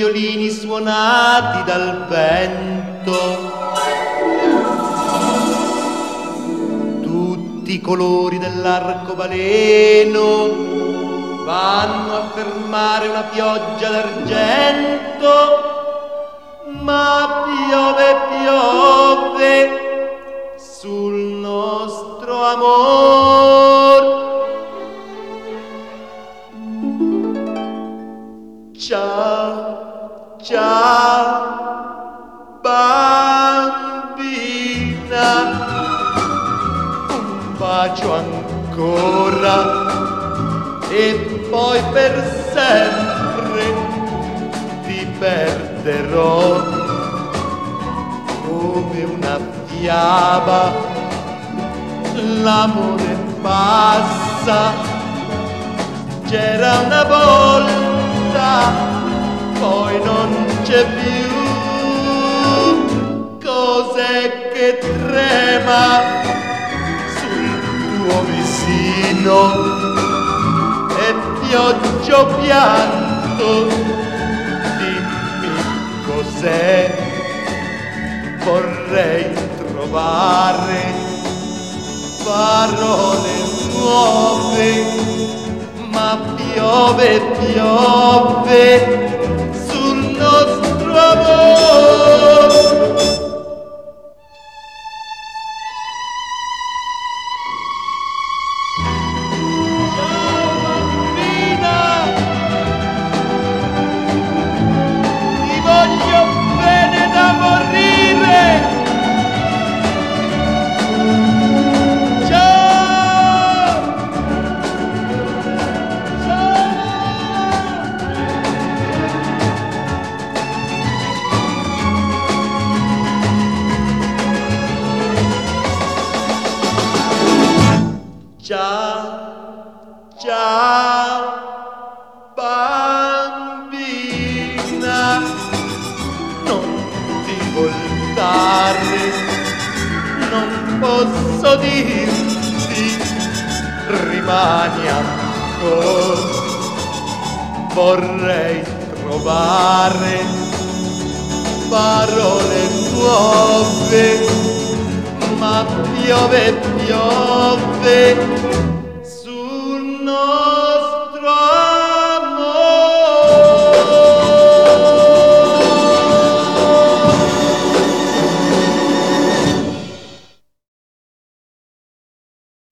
violini suonati dal vento. Tutti i colori dell'arcobaleno vanno a fermare una pioggia d'argento, ma piove, piove sul nostro amor. Ciao, ciao, bambina, un bacio ancora e poi per sempre ti perderò. Come una fiaba l'amore passa, c'era una volta, poi non c'è più. Cos'è che trema sul tuo visino? È pioggia o pianto? Dimmi cos'è. Vorrei trovare parole nuove, ma piove, piove sul nostro amor. Ciao bambina, ti voglio bene da morire. Ciao, ciao, bambina, non ti voltare, non posso dirti, rimani ancora. Vorrei trovare parole nuove, ma piove, piove